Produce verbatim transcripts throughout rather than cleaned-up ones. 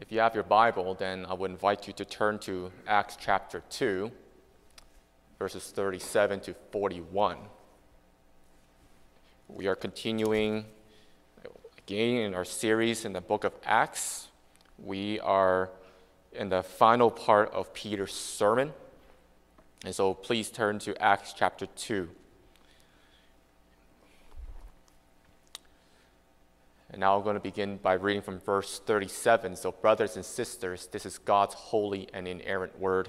If you have your Bible, then I would invite you to turn to Acts chapter two, verses thirty-seven to forty-one. We are continuing again in our series in the book of Acts. We are in the final part of Peter's sermon. And so please turn to Acts chapter two. And now I'm going to begin by reading from verse thirty-seven. So brothers and sisters, this is God's holy and inerrant word.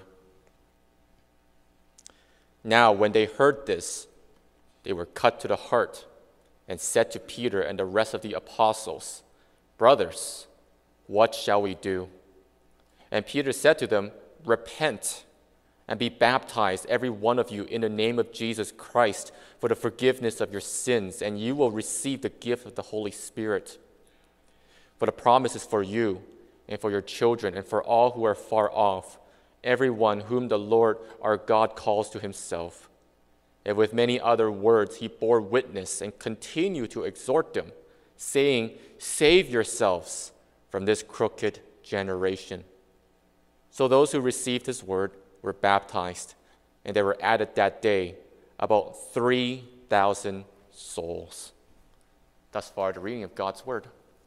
Now when they heard this, they were cut to the heart and said to Peter and the rest of the apostles, "Brothers, what shall we do?" And Peter said to them, "Repent and be baptized, every one of you, in the name of Jesus Christ for the forgiveness of your sins, and you will receive the gift of the Holy Spirit. For the promise is for you and for your children and for all who are far off, everyone whom the Lord our God calls to himself." And with many other words he bore witness and continued to exhort them, saying, "Save yourselves from this crooked generation." So those who received his word were baptized, and there were added that day about three thousand souls. Thus far, the reading of God's word.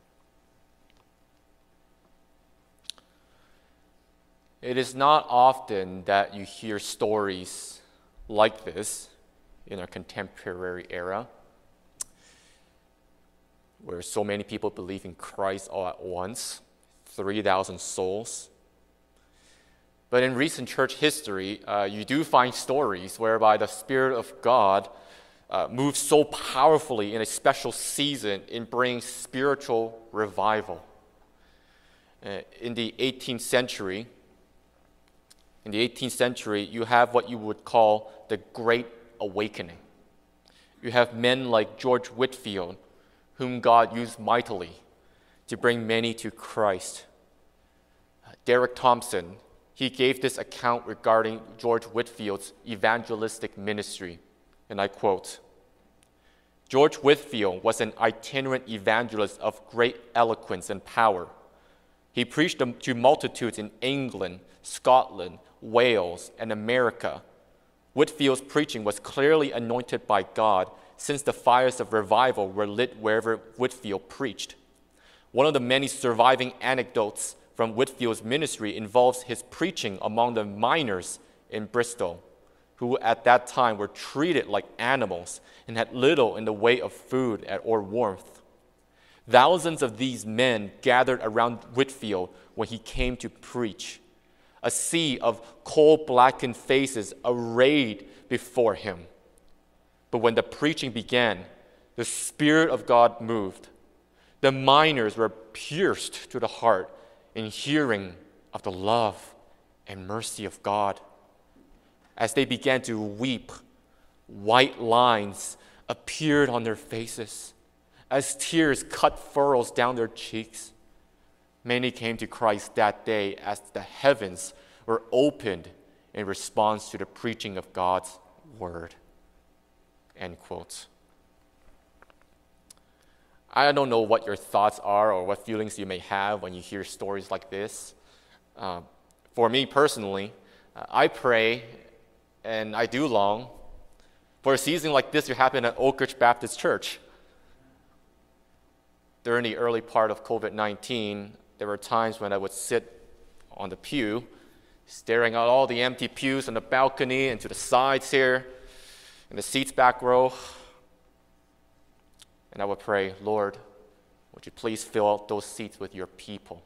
It is not often that you hear stories like this in our contemporary era, where so many people believe in Christ all at once, three thousand souls. But in recent church history, uh, you do find stories whereby the Spirit of God uh, moves so powerfully in a special season in bringing spiritual revival. Uh, in the eighteenth century, in the eighteenth century, you have what you would call the Great Awakening. You have men like George Whitefield, whom God used mightily to bring many to Christ. Uh, Derek Thompson, he gave this account regarding George Whitefield's evangelistic ministry, and I quote, "George Whitefield was an itinerant evangelist of great eloquence and power. He preached to multitudes in England, Scotland, Wales, and America. Whitefield's preaching was clearly anointed by God, since the fires of revival were lit wherever Whitefield preached. One of the many surviving anecdotes from Whitefield's ministry involves his preaching among the miners in Bristol, who at that time were treated like animals and had little in the way of food or warmth. Thousands of these men gathered around Whitefield when he came to preach. A sea of coal-blackened faces arrayed before him. But when the preaching began, the Spirit of God moved. The miners were pierced to the heart in hearing of the love and mercy of God. As they began to weep, white lines appeared on their faces. As tears cut furrows down their cheeks, many came to Christ that day as the heavens were opened in response to the preaching of God's word." End quote. I don't know what your thoughts are or what feelings you may have when you hear stories like this. Uh, for me personally, uh, I pray and I do long for a season like this to happen at Oak Ridge Baptist Church. During the early part of covid nineteen, there were times when I would sit on the pew, staring at all the empty pews on the balcony and to the sides here, and the seats back row. And I would pray, "Lord, would you please fill those seats with your people?"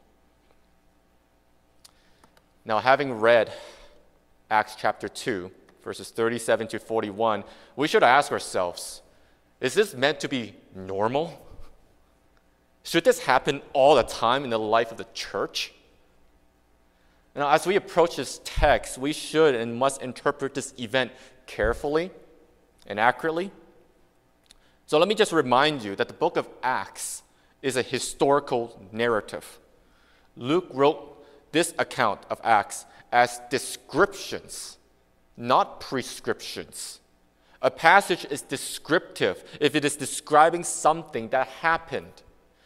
Now, having read Acts chapter two, verses thirty-seven to forty-one, we should ask ourselves, is this meant to be normal? Should this happen all the time in the life of the church? Now, as we approach this text, we should and must interpret this event carefully and accurately. So let me just remind you that the book of Acts is a historical narrative. Luke wrote this account of Acts as descriptions, not prescriptions. A passage is descriptive if it is describing something that happened.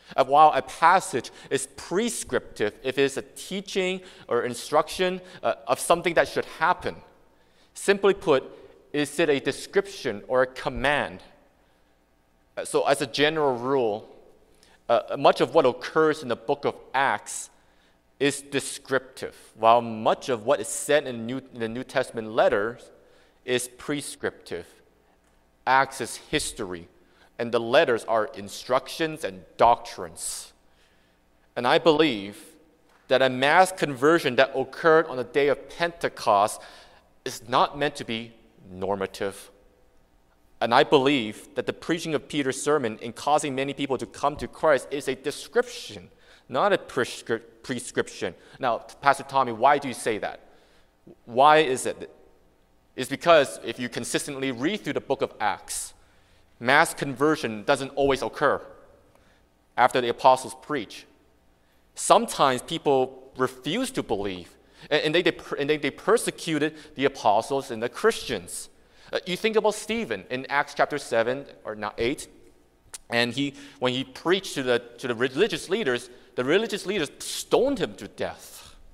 Uh, while a passage is prescriptive, if it is a teaching or instruction uh, of something that should happen, simply put, is it a description or a command? Uh, so as a general rule, uh, much of what occurs in the book of Acts is descriptive, while much of what is said in, New, in the New Testament letters is prescriptive. Acts is history, and the letters are instructions and doctrines. And I believe that a mass conversion that occurred on the day of Pentecost is not meant to be normative. And I believe that the preaching of Peter's sermon in causing many people to come to Christ is a description, not a prescri- prescription. Now, Pastor Tommy, why do you say that? Why is it? It's because if you consistently read through the book of Acts, mass conversion doesn't always occur after the apostles preach. Sometimes people refuse to believe, and they, and they, they persecuted the apostles and the Christians. Uh, you think about Stephen in Acts chapter seven, or not eight, and he, when he preached to the, to the religious leaders, the religious leaders stoned him to death.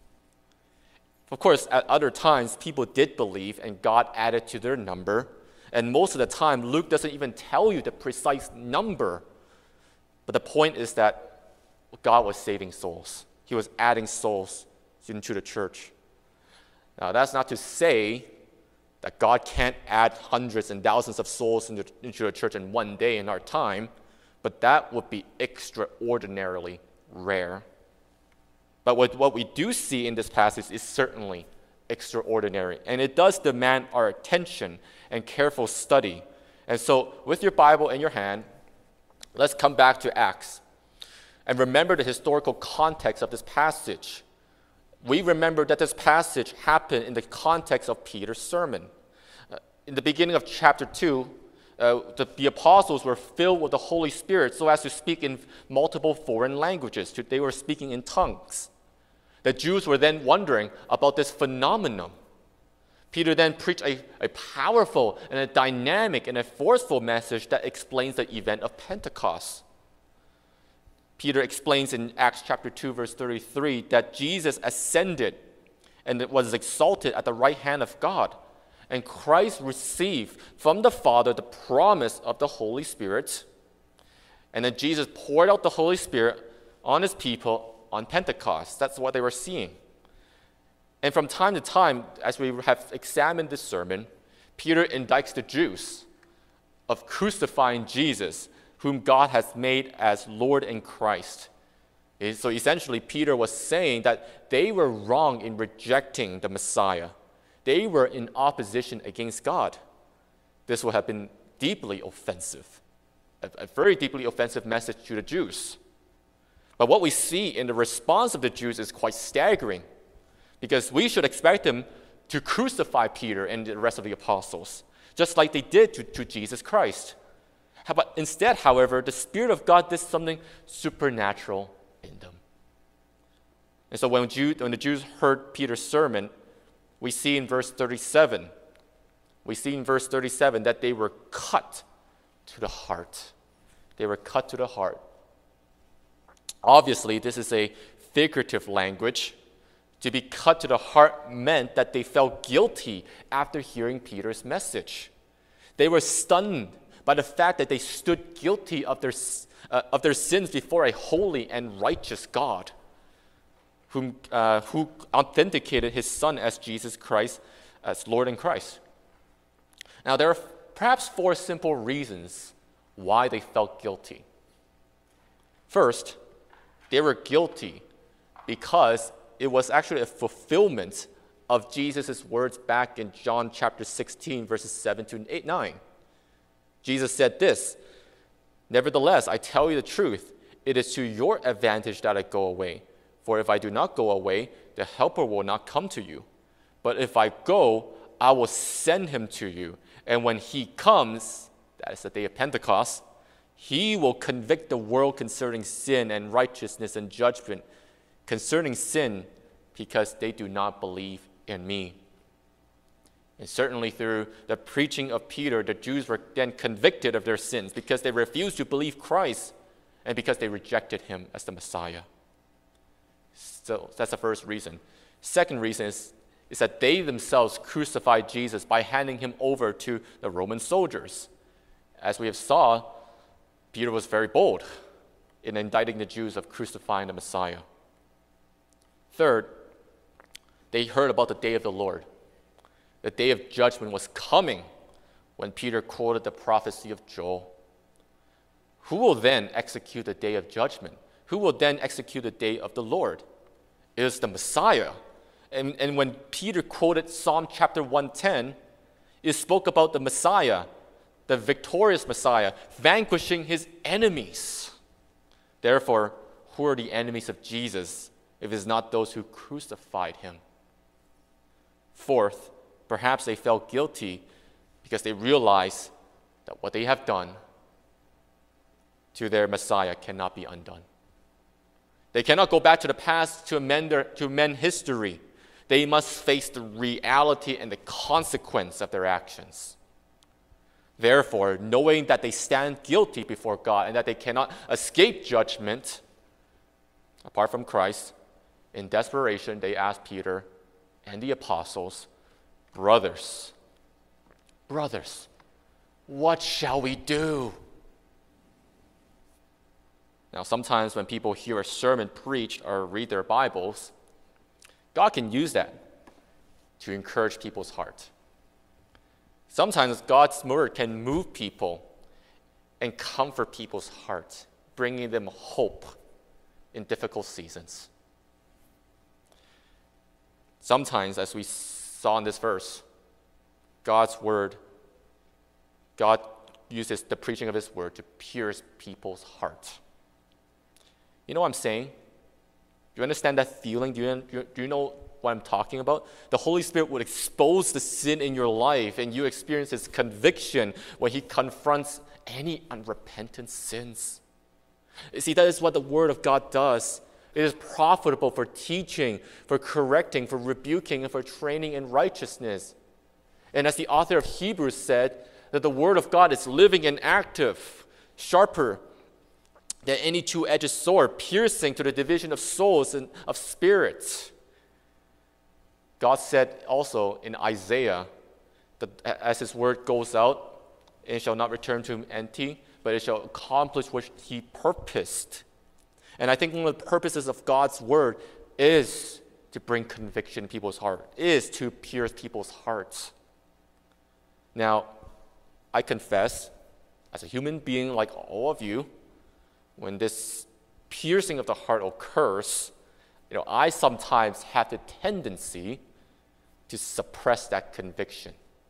Of course, at other times, people did believe, and God added to their number. And most of the time, Luke doesn't even tell you the precise number. But the point is that God was saving souls. He was adding souls into the church. Now, that's not to say that God can't add hundreds and thousands of souls into, into the church in one day in our time, but that would be extraordinarily rare. But what, what we do see in this passage is certainly extraordinary, and it does demand our attention and careful study. And so, with your Bible in your hand, let's come back to Acts and remember the historical context of this passage. We remember that this passage happened in the context of Peter's sermon. Uh, in the beginning of chapter two, uh, the, the apostles were filled with the Holy Spirit so as to speak in multiple foreign languages. They were speaking in tongues. The Jews were then wondering about this phenomenon. Peter then preached a, a powerful and a dynamic and a forceful message that explains the event of Pentecost. Peter explains in Acts chapter two, verse thirty-three, that Jesus ascended and was exalted at the right hand of God, and Christ received from the Father the promise of the Holy Spirit. And then Jesus poured out the Holy Spirit on his people on Pentecost. That's what they were seeing. And from time to time, as we have examined this sermon, Peter indicts the Jews of crucifying Jesus, whom God has made as Lord and Christ. So essentially, Peter was saying that they were wrong in rejecting the Messiah. They were in opposition against God. This would have been deeply offensive, a, a very deeply offensive message to the Jews. But what we see in the response of the Jews is quite staggering, because we should expect them to crucify Peter and the rest of the apostles, just like they did to, to Jesus Christ. But instead, however, the Spirit of God did something supernatural in them. And so when, Jew, when the Jews heard Peter's sermon, we see in verse thirty-seven, we see in verse thirty-seven that they were cut to the heart. They were cut to the heart. Obviously, this is a figurative language. To be cut to the heart meant that they felt guilty after hearing Peter's message. They were stunned by the fact that they stood guilty of their, uh, of their sins before a holy and righteous God, whom, uh, who authenticated his Son as Jesus Christ, as Lord and Christ. Now, there are perhaps four simple reasons why they felt guilty. First, they were guilty because it was actually a fulfillment of Jesus' words back in John chapter sixteen, verses seven to eight, nine. Jesus said this, "Nevertheless, I tell you the truth, it is to your advantage that I go away. For if I do not go away, the Helper will not come to you. But if I go, I will send him to you. And when he comes," that is the day of Pentecost, "he will convict the world concerning sin and righteousness and judgment. Concerning sin, because they do not believe in me." And certainly through the preaching of Peter, the Jews were then convicted of their sins because they refused to believe Christ. and because they rejected him as the Messiah. So that's the first reason. Second reason is, is that they themselves crucified Jesus by handing him over to the Roman soldiers. As we have saw, Peter was very bold in indicting the Jews of crucifying the Messiah. Third, they heard about the day of the Lord. The day of judgment was coming when Peter quoted the prophecy of Joel. Who will then execute the day of judgment? Who will then execute the day of the Lord? It is the Messiah. And, and when Peter quoted Psalm chapter one ten, it spoke about the Messiah, the victorious Messiah, vanquishing his enemies. Therefore, who are the enemies of Jesus if it is not those who crucified him? Fourth, perhaps they felt guilty because they realized that what they have done to their Messiah cannot be undone. They cannot go back to the past to amend, their, to amend history. They must face the reality and the consequence of their actions. Therefore, knowing that they stand guilty before God and that they cannot escape judgment apart from Christ, in desperation, they asked Peter and the apostles, brothers, brothers, what shall we do? Now, sometimes when people hear a sermon preached or read their Bibles, God can use that to encourage people's heart. Sometimes God's word can move people and comfort people's hearts, bringing them hope in difficult seasons. Sometimes, as we saw in this verse, God's word, God uses the preaching of his word to pierce people's hearts. You know what I'm saying? Do you understand that feeling? Do you, do you know what I'm talking about? The Holy Spirit would expose the sin in your life, and you experience his conviction when he confronts any unrepentant sins. You see, that is what the Word of God does. It is profitable for teaching, for correcting, for rebuking, and for training in righteousness. And as the author of Hebrews said, that the Word of God is living and active, sharper than any two-edged sword, piercing to the division of souls and of spirits. God said also in Isaiah that as his word goes out, it shall not return to him empty, but it shall accomplish what he purposed. And I think one of the purposes of God's word is to bring conviction in people's heart, is to pierce people's hearts. Now, I confess, as a human being like all of you, when this piercing of the heart occurs, you know, I sometimes have the tendency to suppress that conviction.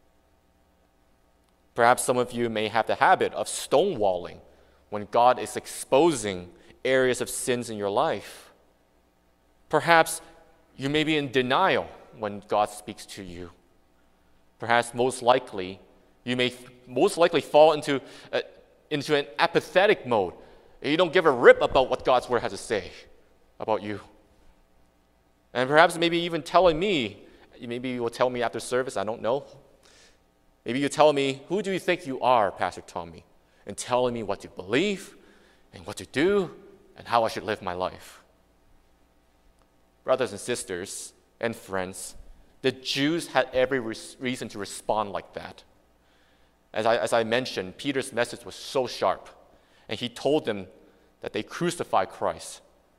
Perhaps some of you may have the habit of stonewalling when God is exposing areas of sins in your life. Perhaps you may be in denial when God speaks to you. Perhaps most likely, you may most likely fall into, a, into an apathetic mode. You don't give a rip about what God's word has to say about you. And perhaps maybe even telling me, maybe you will tell me after service, I don't know. Maybe you tell me, who do you think you are, Pastor Tommy? And telling me what to believe and what to do and how I should live my life. Brothers and sisters and friends, the Jews had every reason to respond like that. As I, as I mentioned, Peter's message was so sharp, and he told them that they crucified Christ.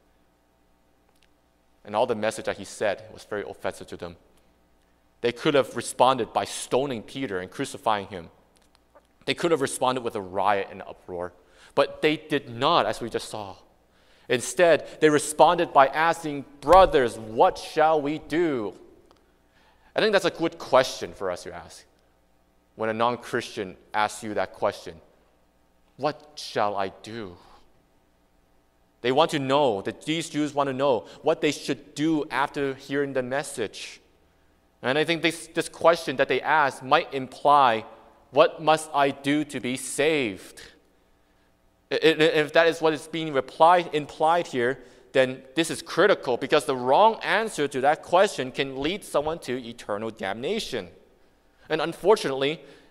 And all the message that he said was very offensive to them. They could have responded by stoning Peter and crucifying him. They could have responded with a riot and uproar, but they did not, as we just saw. Instead, they responded by asking, brothers, what shall we do? I think that's a good question for us to ask. When a non-Christian asks you that question, what shall I do? They want to know, that these Jews want to know what they should do after hearing the message. And I think this, this question that they ask might imply, what must I do to be saved? If that is what is being replied, implied here, then this is critical, because the wrong answer to that question can lead someone to eternal damnation. And unfortunately,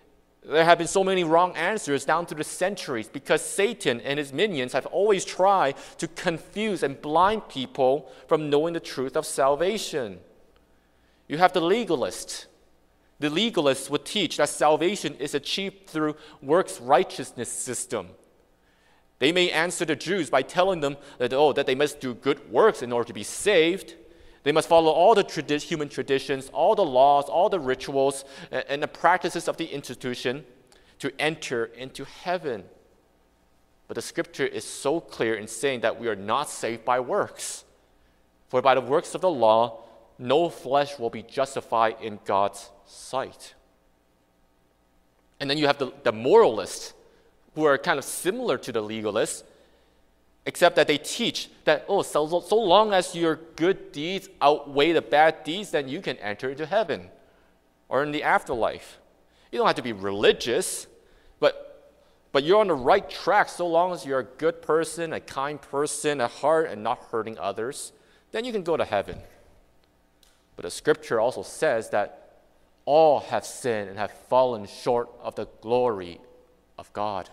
There have been so many wrong answers down through the centuries because Satan and his minions have always tried to confuse and blind people from knowing the truth of salvation. You have the legalist. The legalists would teach that salvation is achieved through works righteousness system. They may answer the Jews by telling them that, oh, that they must do good works in order to be saved. They must follow all the tradi- human traditions, all the laws, all the rituals, and, and the practices of the institution to enter into heaven. But the scripture is so clear in saying that we are not saved by works. For by the works of the law, no flesh will be justified in God's sight. And then you have the, the moralists, who are kind of similar to the legalists, except that they teach that, oh, so, so long as your good deeds outweigh the bad deeds, then you can enter into heaven or in the afterlife. You don't have to be religious, but, but you're on the right track so long as you're a good person, a kind person, a heart, and not hurting others, then you can go to heaven. But the scripture also says that all have sinned and have fallen short of the glory of God.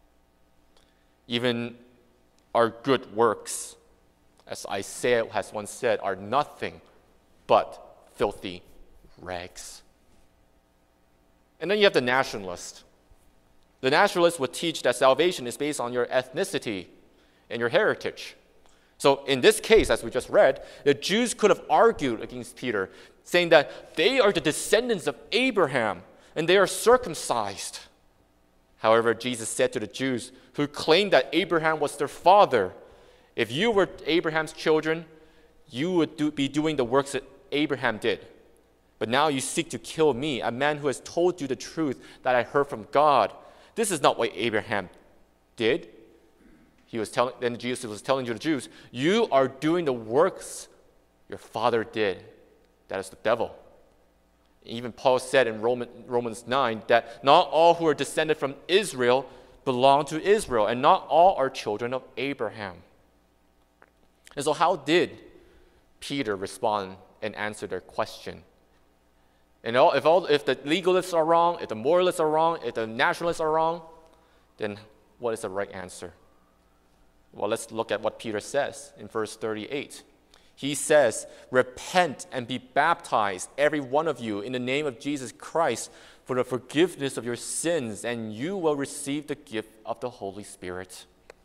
Even our good works, as Isaiah has once said, are nothing but filthy rags. And then you have the nationalist. The nationalist would teach that salvation is based on your ethnicity and your heritage. So in this case, as we just read, the Jews could have argued against Peter, saying that they are the descendants of Abraham and they are circumcised. However, Jesus said to the Jews who claimed that Abraham was their father, if you were Abraham's children, you would do, be doing the works that Abraham did. But now you seek to kill me, a man who has told you the truth that I heard from God. This is not what Abraham did. He was telling, then Jesus was telling to the Jews, you are doing the works your father did. That is the devil. Even Paul said in Roman, Romans nine that not all who are descended from Israel belong to Israel, and not all are children of Abraham. And so how did Peter respond and answer their question? And all, if, all, if the legalists are wrong, if the moralists are wrong, if the nationalists are wrong, then what is the right answer? Well, let's look at what Peter says in verse thirty-eight. He says, repent and be baptized, every one of you, in the name of Jesus Christ for the forgiveness of your sins, and you will receive the gift of the Holy Spirit.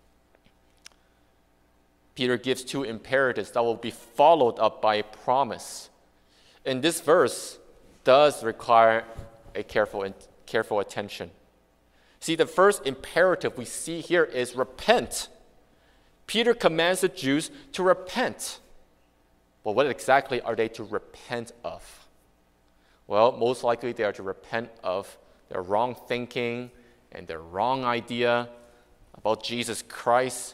Peter gives two imperatives that will be followed up by a promise. And this verse does require a careful, careful attention. See, the first imperative we see here is repent. Peter commands the Jews to repent. But what exactly are they to repent of? Well, most likely they are to repent of their wrong thinking and their wrong idea about Jesus Christ.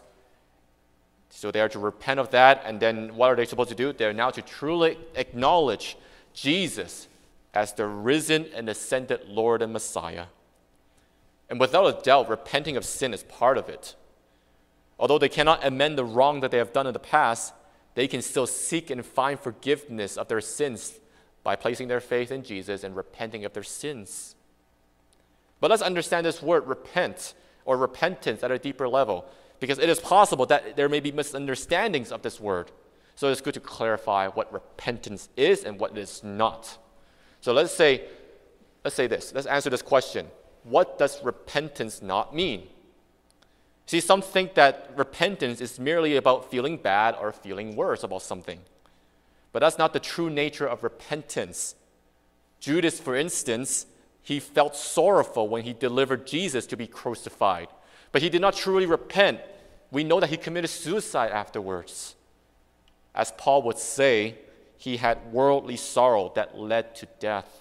So they are to repent of that, and then what are they supposed to do? They are now to truly acknowledge Jesus as the risen and ascended Lord and Messiah. And without a doubt, repenting of sin is part of it. Although they cannot amend the wrong that they have done in the past, they can still seek and find forgiveness of their sins by placing their faith in Jesus and repenting of their sins. But let's understand this word repent or repentance at a deeper level, because it is possible that there may be misunderstandings of this word. So it's good to clarify what repentance is and what it is not. So let's say, let's say this. Let's answer this question. What does repentance not mean? See, some think that repentance is merely about feeling bad or feeling worse about something. But that's not the true nature of repentance. Judas, for instance, he felt sorrowful when he delivered Jesus to be crucified. But he did not truly repent. We know that he committed suicide afterwards. As Paul would say, he had worldly sorrow that led to death.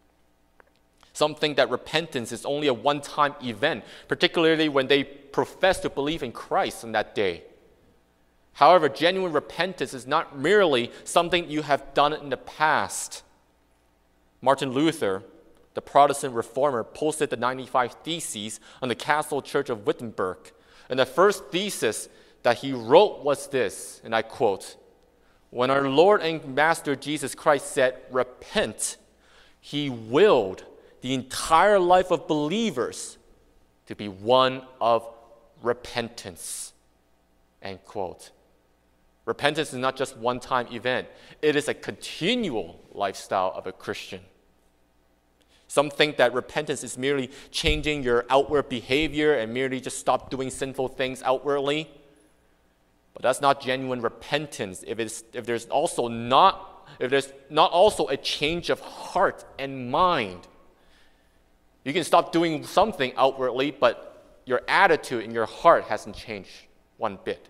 Some think that repentance is only a one-time event, particularly when they profess to believe in Christ on that day. However, genuine repentance is not merely something you have done in the past. Martin Luther, the Protestant reformer, posted the ninety-five Theses on the Castle Church of Wittenberg. And the first thesis that he wrote was this, and I quote, "When our Lord and Master Jesus Christ said, 'Repent,' he willed the entire life of believers to be one of repentance. End quote. Repentance is not just one-time event. It is a continual lifestyle of a Christian. Some think that repentance is merely changing your outward behavior and merely just stop doing sinful things outwardly. But that's not genuine repentance if, it's, if there's also not, if there's not also a change of heart and mind. You can stop doing something outwardly, but your attitude and your heart hasn't changed one bit.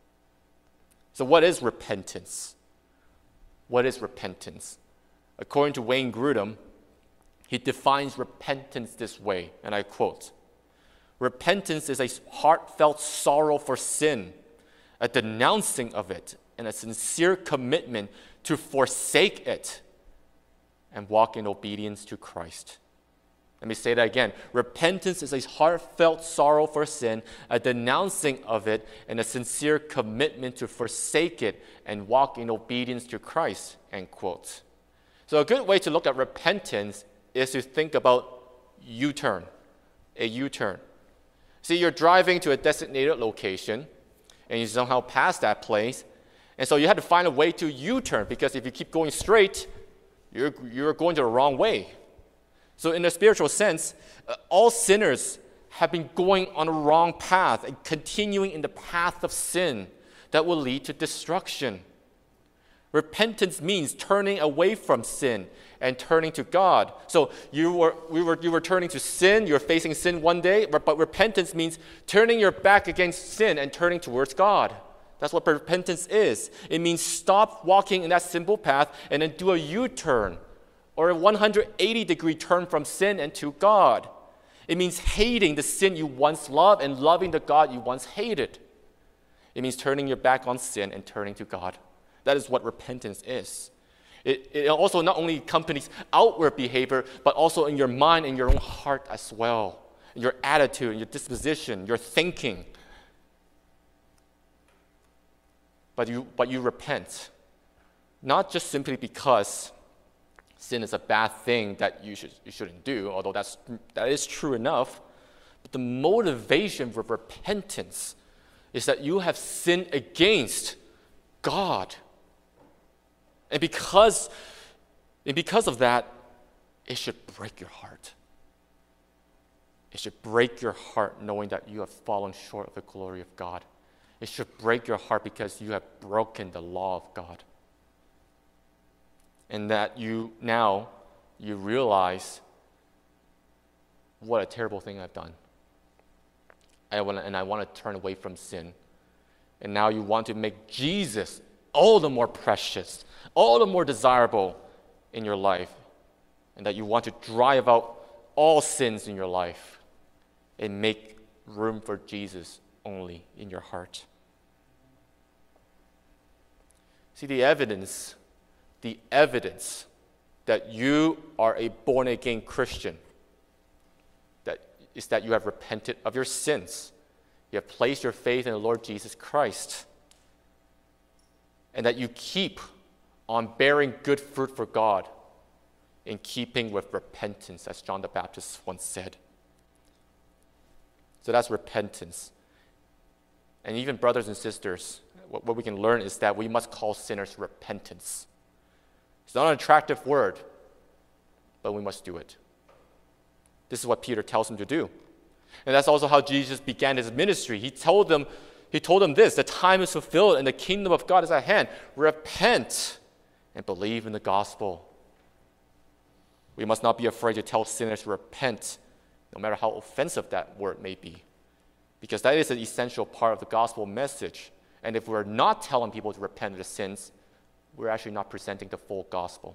So what is repentance? What is repentance? According to Wayne Grudem, he defines repentance this way, and I quote, "Repentance is a heartfelt sorrow for sin, a denouncing of it, and a sincere commitment to forsake it and walk in obedience to Christ." Let me say that again. Repentance is a heartfelt sorrow for sin, a denouncing of it, and a sincere commitment to forsake it and walk in obedience to Christ, end quote. So a good way to look at repentance is to think about U-turn, a U-turn. See, you're driving to a designated location, and you somehow pass that place, and so you had to find a way to U-turn, because if you keep going straight, you're, you're going the wrong way. So in a spiritual sense, uh, all sinners have been going on a wrong path and continuing in the path of sin that will lead to destruction. Repentance means turning away from sin and turning to God. So you were, we were, you were turning to sin, you were facing sin one day, but repentance means turning your back against sin and turning towards God. That's what repentance is. It means stop walking in that simple path and then do a U-turn, or a one hundred eighty degree turn from sin and to God. It means hating the sin you once loved and loving the God you once hated. It means turning your back on sin and turning to God. That is what repentance is. It, it also not only accompanies outward behavior, but also in your mind and your own heart as well. Your attitude, your disposition, your thinking. But you, but you repent, not just simply because sin is a bad thing that you, should, you shouldn't do, although that's, that is true enough. But the motivation for repentance is that you have sinned against God. And because, and because of that, it should break your heart. It should break your heart knowing that you have fallen short of the glory of God. It should break your heart because you have broken the law of God. And that you now, you realize what a terrible thing I've done. I wanna, and I want to turn away from sin. And now you want to make Jesus all the more precious, all the more desirable in your life. And that you want to drive out all sins in your life and make room for Jesus only in your heart. See, the evidence The evidence that you are a born-again Christian that is that you have repented of your sins. You have placed your faith in the Lord Jesus Christ. And that you keep on bearing good fruit for God in keeping with repentance, as John the Baptist once said. So that's repentance. And even brothers and sisters, what, what we can learn is that we must call sinners repentance. It's not an attractive word, but we must do it. This is what Peter tells him to do. And that's also how Jesus began his ministry. He told them, he told them this: the time is fulfilled and the kingdom of God is at hand. Repent and believe in the gospel. We must not be afraid to tell sinners to repent, no matter how offensive that word may be, because that is an essential part of the gospel message. And if we're not telling people to repent of their sins, we're actually not presenting the full gospel.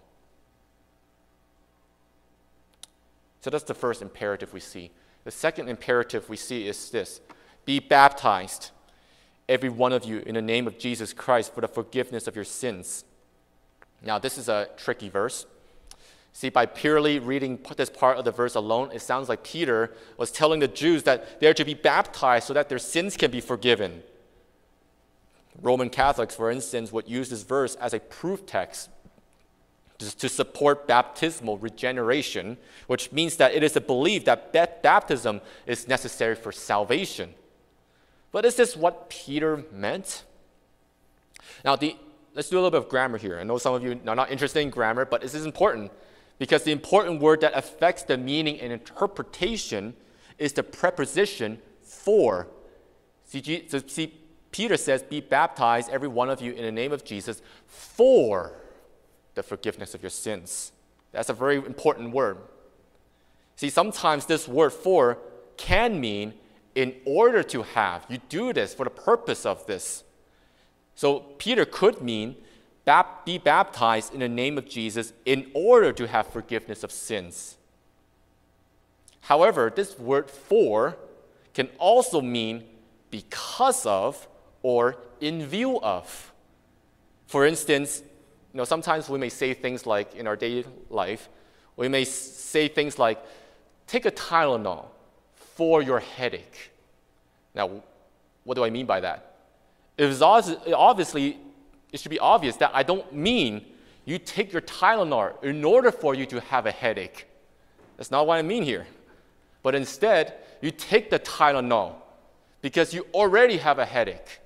So that's the first imperative we see. The second imperative we see is this: be baptized, every one of you, in the name of Jesus Christ for the forgiveness of your sins. Now, this is a tricky verse. See, by purely reading this part of the verse alone, it sounds like Peter was telling the Jews that they're to be baptized so that their sins can be forgiven. Roman Catholics, for instance, would use this verse as a proof text to support baptismal regeneration, which means that it is a belief that baptism is necessary for salvation. But is this what Peter meant? Now, the, let's do a little bit of grammar here. I know some of you are not interested in grammar, but this is important because the important word that affects the meaning and interpretation is the preposition for. See, so see, Peter says, be baptized, every one of you, in the name of Jesus, for the forgiveness of your sins. That's a very important word. See, sometimes this word for can mean in order to have. You do this for the purpose of this. So Peter could mean be baptized in the name of Jesus in order to have forgiveness of sins. However, this word for can also mean because of or in view of. For instance, you know, sometimes we may say things like, in our daily life, we may say things like, take a Tylenol for your headache. Now, what do I mean by that? It is obviously, it should be obvious that I don't mean you take your Tylenol in order for you to have a headache. That's not what I mean here. But instead, you take the Tylenol because you already have a headache.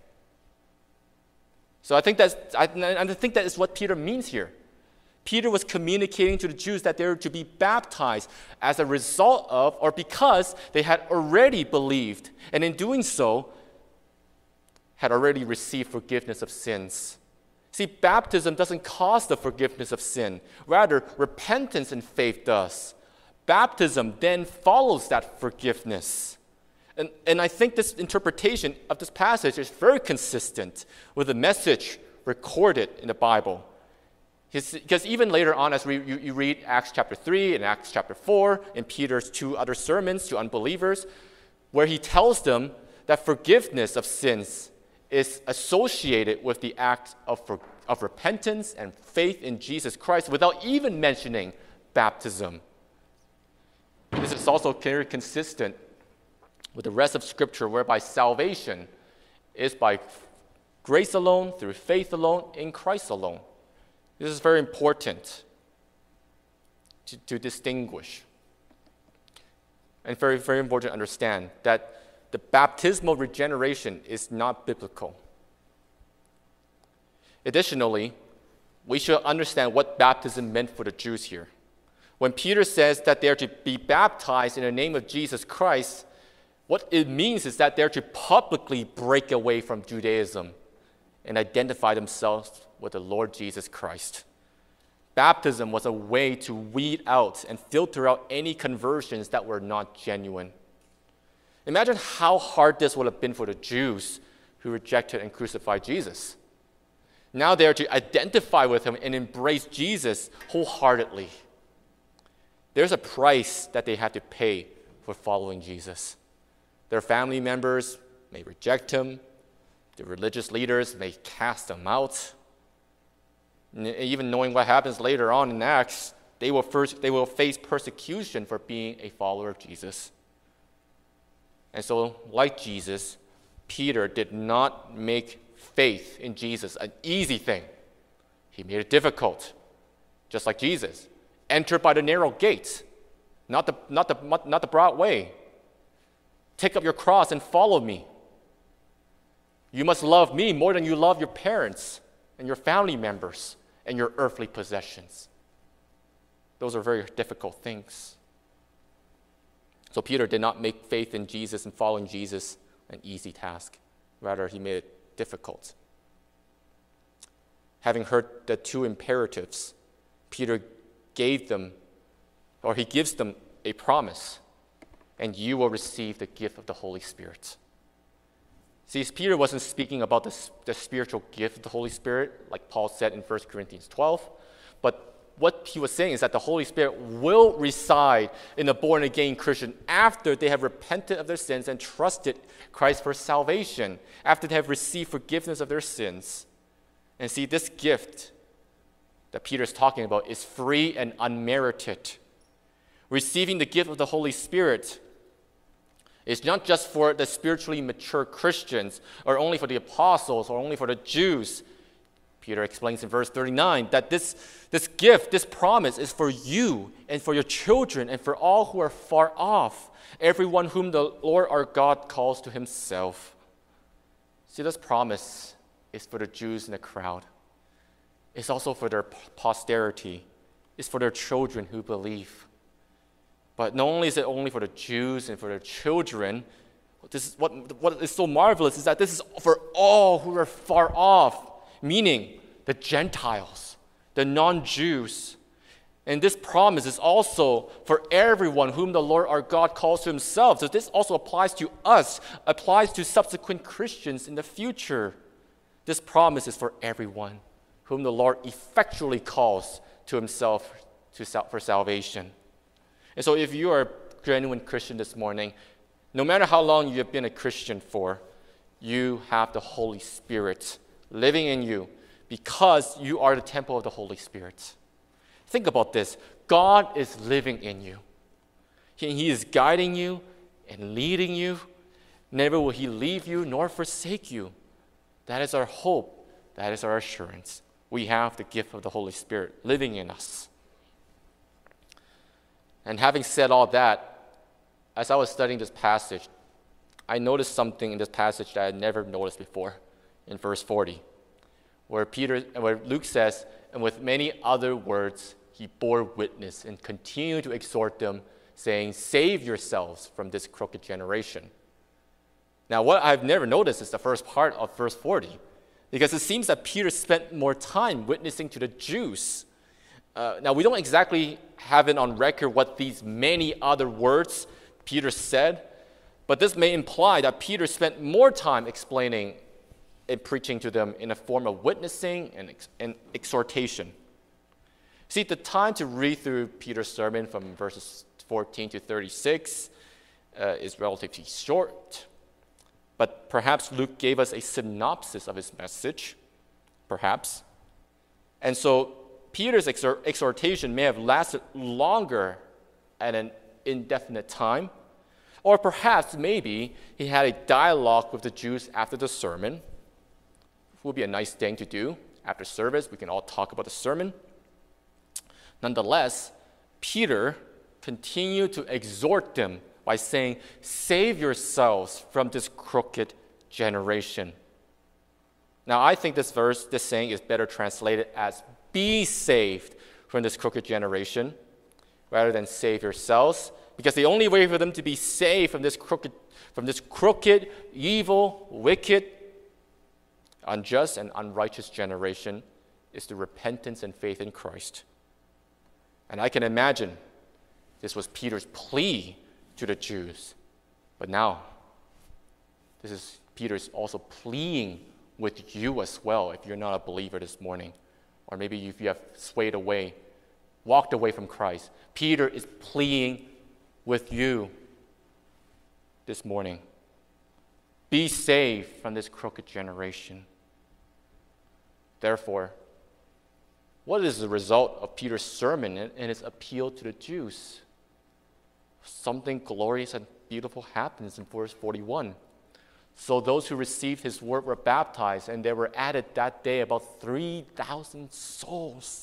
So I think that's, I, I think that is what Peter means here. Peter was communicating to the Jews that they were to be baptized as a result of or because they had already believed, and in doing so, had already received forgiveness of sins. See, baptism doesn't cause the forgiveness of sin. Rather, repentance and faith does. Baptism then follows that forgiveness. And, and I think this interpretation of this passage is very consistent with the message recorded in the Bible. Because even later on, as we, you, you read Acts chapter three and Acts chapter four, and Peter's two other sermons to unbelievers, where he tells them that forgiveness of sins is associated with the act of, for, of repentance and faith in Jesus Christ without even mentioning baptism. This is also very consistent with the rest of Scripture, whereby salvation is by grace alone, through faith alone, in Christ alone. This is very important to, to distinguish. And very, very important to understand that the baptismal regeneration is not biblical. Additionally, we should understand what baptism meant for the Jews here. When Peter says that they are to be baptized in the name of Jesus Christ, what it means is that they're to publicly break away from Judaism and identify themselves with the Lord Jesus Christ. Baptism was a way to weed out and filter out any conversions that were not genuine. Imagine how hard this would have been for the Jews who rejected and crucified Jesus. Now they are to identify with him and embrace Jesus wholeheartedly. There's a price that they had to pay for following Jesus. Their family members may reject him. The religious leaders may cast him out. And even knowing what happens later on in Acts, they will, first, they will face persecution for being a follower of Jesus. And so, like Jesus, Peter did not make faith in Jesus an easy thing. He made it difficult, just like Jesus. Enter by the narrow gate, not the, not the, not the broad way. Take up your cross and follow me. You must love me more than you love your parents and your family members and your earthly possessions. Those are very difficult things. So Peter did not make faith in Jesus and following Jesus an easy task. Rather, he made it difficult. Having heard the two imperatives, Peter gave them, or he gives them a promise, and you will receive the gift of the Holy Spirit. See, Peter wasn't speaking about the, the spiritual gift of the Holy Spirit, like Paul said in First Corinthians twelve, but what he was saying is that the Holy Spirit will reside in a born-again Christian after they have repented of their sins and trusted Christ for salvation, after they have received forgiveness of their sins. And see, this gift that Peter is talking about is free and unmerited. Receiving the gift of the Holy Spirit is not just for the spiritually mature Christians, or only for the apostles, or only for the Jews. Peter explains in verse thirty-nine that this, this gift, this promise is for you and for your children and for all who are far off, everyone whom the Lord our God calls to himself. See, this promise is for the Jews in the crowd. It's also for their posterity. It's for their children who believe. But not only is it only for the Jews and for their children, this is what, what is so marvelous is that this is for all who are far off, meaning the Gentiles, the non-Jews. And this promise is also for everyone whom the Lord our God calls to himself. So this also applies to us, applies to subsequent Christians in the future. This promise is for everyone whom the Lord effectually calls to himself to, for salvation. And so if you are a genuine Christian this morning, no matter how long you have been a Christian for, you have the Holy Spirit living in you because you are the temple of the Holy Spirit. Think about this. God is living in you. He, he is guiding you and leading you. Never will he leave you nor forsake you. That is our hope. That is our assurance. We have the gift of the Holy Spirit living in us. And having said all that, as I was studying this passage, I noticed something in this passage that I had never noticed before in verse forty, where Peter, where Luke says, and with many other words, he bore witness and continued to exhort them, saying, save yourselves from this crooked generation. Now, what I've never noticed is the first part of verse forty, because it seems that Peter spent more time witnessing to the Jews. Uh, now, we don't exactly have it on record what these many other words Peter said, but this may imply that Peter spent more time explaining and preaching to them in a form of witnessing and, ex- and exhortation. See, the time to read through Peter's sermon from verses fourteen to thirty-six uh, is relatively short, but perhaps Luke gave us a synopsis of his message, perhaps. And so Peter's exhort- exhortation may have lasted longer at an indefinite time, or perhaps maybe he had a dialogue with the Jews after the sermon. It would be a nice thing to do after service. We can all talk about the sermon. Nonetheless, Peter continued to exhort them by saying, save yourselves from this crooked generation. Now, I think this verse, this saying is better translated as be saved from this crooked generation rather than save yourselves, because the only way for them to be saved from this crooked, from this crooked, evil, wicked, unjust, and unrighteous generation is through repentance and faith in Christ. And I can imagine this was Peter's plea to the Jews. But now, this is Peter's also pleading with you as well if you're not a believer this morning. Or maybe if you have swayed away, walked away from Christ. Peter is pleading with you this morning. Be saved from this crooked generation. Therefore, what is the result of Peter's sermon and his appeal to the Jews? Something glorious and beautiful happens in verse forty-one. So those who received his word were baptized, and there were added that day about three thousand souls.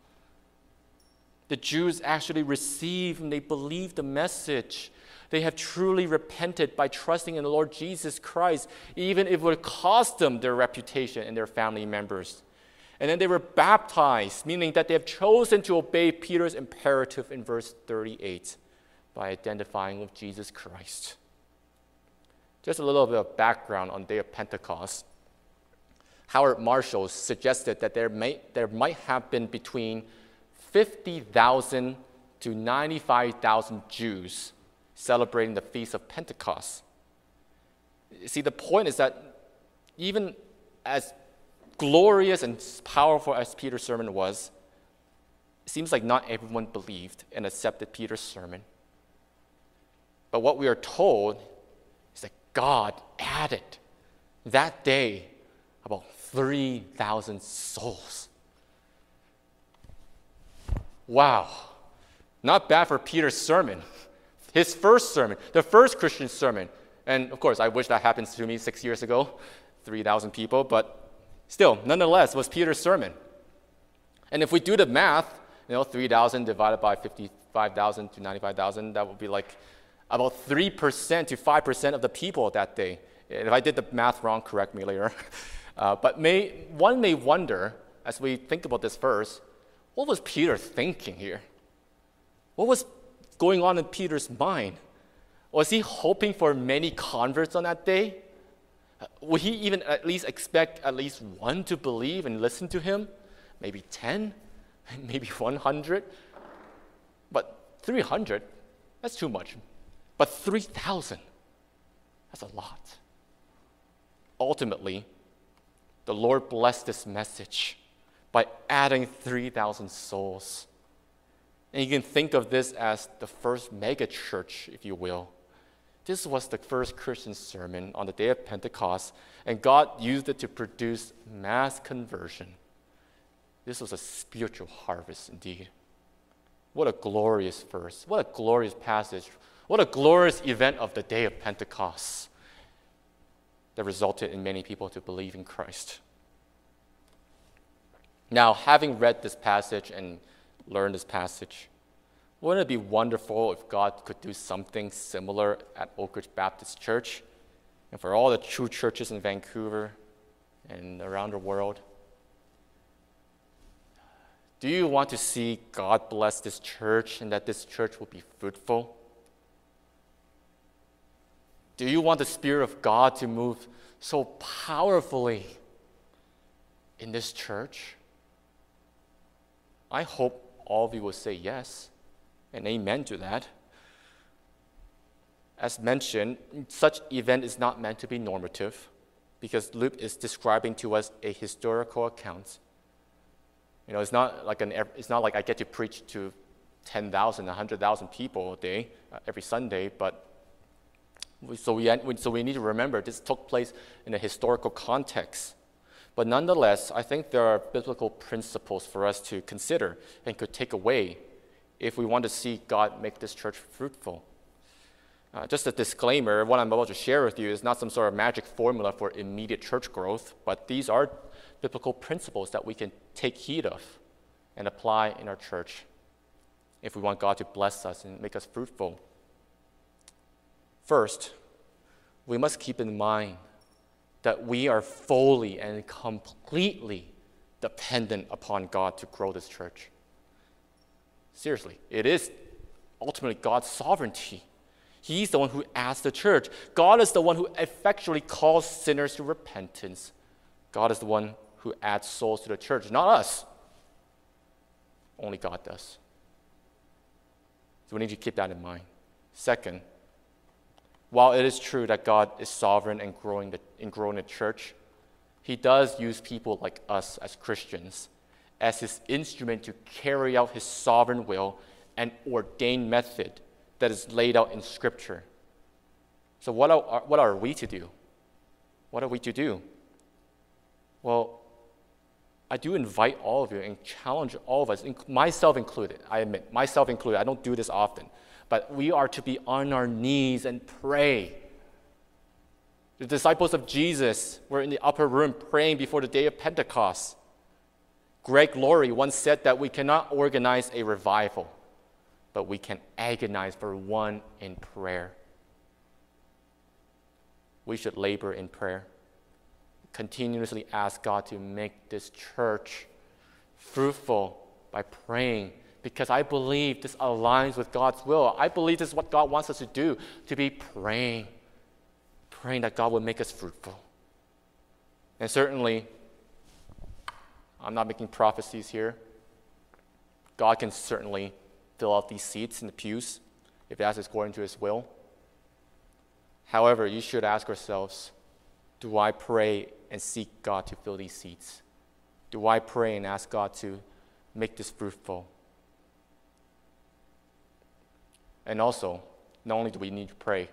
The Jews actually received and they believed the message. They have truly repented by trusting in the Lord Jesus Christ, even if it would cost them their reputation and their family members. And then they were baptized, meaning that they have chosen to obey Peter's imperative in verse thirty-eight by identifying with Jesus Christ. Just a little bit of background on the day of Pentecost. Howard Marshall suggested that there, may, there might have been between fifty thousand to ninety-five thousand Jews celebrating the Feast of Pentecost. See, the point is that even as glorious and powerful as Peter's sermon was, it seems like not everyone believed and accepted Peter's sermon. But what we are told is that God added that day about three thousand souls. Wow. Not bad for Peter's sermon. His first sermon, the first Christian sermon. And of course, I wish that happened to me six years ago, three thousand people, but Still, nonetheless, was Peter's sermon. And if we do the math, you know, three thousand divided by fifty-five thousand to ninety-five thousand, that would be like about three percent to five percent of the people that day. If I did the math wrong, correct me later. Uh, but may, one may wonder, as we think about this verse, what was Peter thinking here? What was going on in Peter's mind? Was he hoping for many converts on that day? Would he even at least expect at least one to believe and listen to him? Maybe ten? Maybe one hundred? But three hundred, that's too much. But three thousand, that's a lot. Ultimately, the Lord blessed this message by adding three thousand souls. And you can think of this as the first mega church, if you will. This was the first Christian sermon on the day of Pentecost, and God used it to produce mass conversion. This was a spiritual harvest indeed. What a glorious verse. What a glorious passage. What a glorious event of the day of Pentecost that resulted in many people to believe in Christ. Now, having read this passage and learned this passage, wouldn't it be wonderful if God could do something similar at Oak Ridge Baptist Church and for all the true churches in Vancouver and around the world? Do you want to see God bless this church and that this church will be fruitful? Do you want the Spirit of God to move so powerfully in this church? I hope all of you will say yes and amen to that. As mentioned, such event is not meant to be normative because Luke is describing to us a historical account. You know, it's not like an it's not like I get to preach to ten thousand, one hundred thousand people a day, uh, every Sunday, but so we, so we need to remember this took place in a historical context. But nonetheless, I think there are biblical principles for us to consider and could take away if we want to see God make this church fruitful. Uh, just a disclaimer, what I'm about to share with you is not some sort of magic formula for immediate church growth, but these are biblical principles that we can take heed of and apply in our church if we want God to bless us and make us fruitful. First, we must keep in mind that we are fully and completely dependent upon God to grow this church. Seriously, it is ultimately God's sovereignty. He's the one who adds the church. God is the one who effectually calls sinners to repentance. God is the one who adds souls to the church, not us. Only God does. So we need to keep that in mind. Second, while it is true that God is sovereign and growing the, in growing the church, He does use people like us as Christians as His instrument to carry out His sovereign will and ordained method that is laid out in Scripture. So what are, what are we to do? What are we to do? Well, I do invite all of you and challenge all of us, myself included, I admit, myself included. I don't do this often. But we are to be on our knees and pray. The disciples of Jesus were in the upper room praying before the day of Pentecost. Greg Laurie once said that we cannot organize a revival, but we can agonize for one in prayer. We should labor in prayer, continuously ask God to make this church fruitful by praying, because I believe this aligns with God's will. I believe this is what God wants us to do, to be praying, praying that God will make us fruitful. And certainly, I'm not making prophecies here. God can certainly fill out these seats in the pews if that is according to His will. However, you should ask yourselves, do I pray and seek God to fill these seats? Do I pray and ask God to make this fruitful? And also, not only do we need to pray,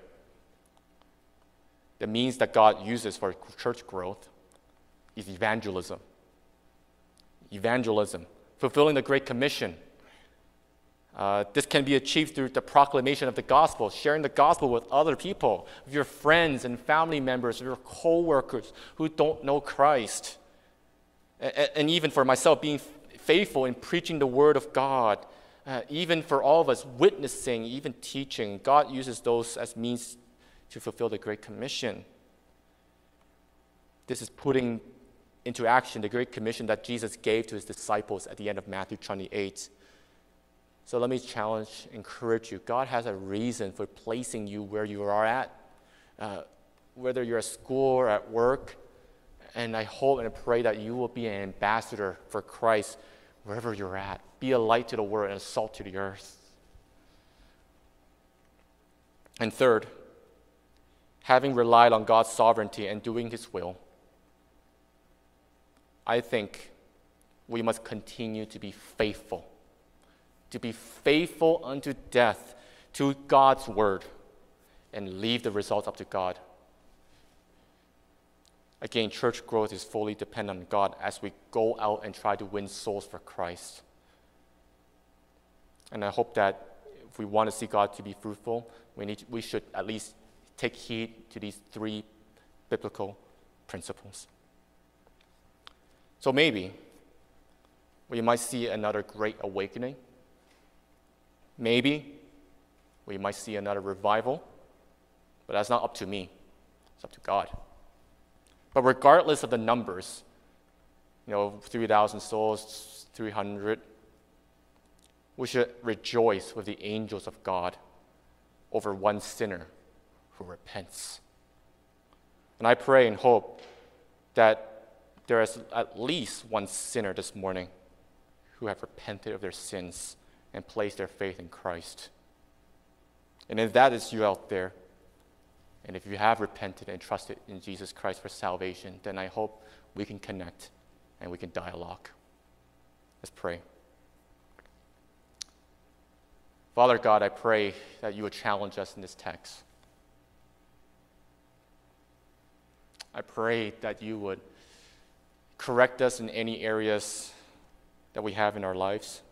the means that God uses for church growth is evangelism. Evangelism, fulfilling the Great Commission. Uh, this can be achieved through the proclamation of the gospel, sharing the gospel with other people, with your friends and family members, your co-workers who don't know Christ. And, and even for myself, being faithful in preaching the word of God, uh, even for all of us, witnessing, even teaching. God uses those as means to fulfill the Great Commission. This is putting into action the Great Commission that Jesus gave to his disciples at the end of Matthew twenty-eight. So let me challenge, encourage you. God has a reason for placing you where you are at, uh, whether you're at school or at work. And I hope and pray that you will be an ambassador for Christ wherever you're at. Be a light to the world and a salt to the earth. And third, having relied on God's sovereignty and doing his will, I think we must continue to be faithful, to be faithful unto death to God's word, and leave the results up to God. Again, church growth is fully dependent on God as we go out and try to win souls for Christ. And I hope that if we want to see God to be fruitful, we, need to, we should at least take heed to these three biblical principles. So maybe we might see another great awakening. Maybe we might see another revival, but that's not up to me. It's up to God. But regardless of the numbers, you know, three thousand souls, three hundred, we should rejoice with the angels of God over one sinner who repents. And I pray and hope that there is at least one sinner this morning who have repented of their sins and placed their faith in Christ. And if that is you out there, and if you have repented and trusted in Jesus Christ for salvation, then I hope we can connect and we can dialogue. Let's pray. Father God, I pray that you would challenge us in this text. I pray that you would correct us in any areas that we have in our lives.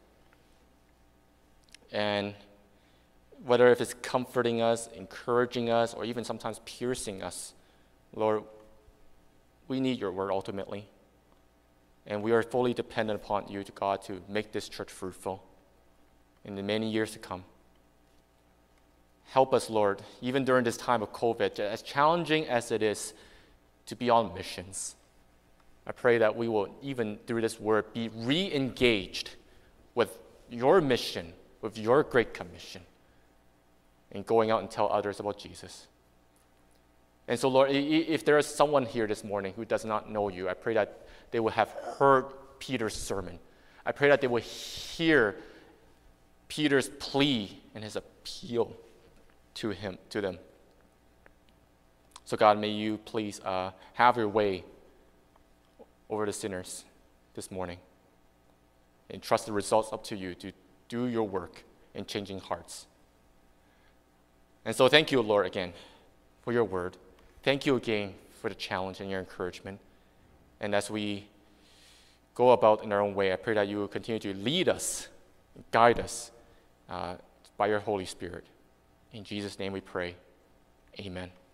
And whether if it's comforting us, encouraging us, or even sometimes piercing us, Lord, we need your word ultimately. And we are fully dependent upon you, to God, to make this church fruitful in the many years to come. Help us, Lord, even during this time of COVID, as challenging as it is, to be on missions. I pray that we will, even through this word, be re-engaged with your mission, with your Great Commission, and going out and tell others about Jesus. And so, Lord, if there is someone here this morning who does not know you, I pray that they will have heard Peter's sermon. I pray that they will hear Peter's plea and his appeal to him, to them. So, God, may you please uh, have your way over the sinners this morning, and trust the results up to you to do your work in changing hearts. And so thank you, Lord, again, for your word. Thank you again for the challenge and your encouragement. And as we go about in our own way, I pray that you will continue to lead us, guide us uh, by your Holy Spirit. In Jesus' name we pray. Amen.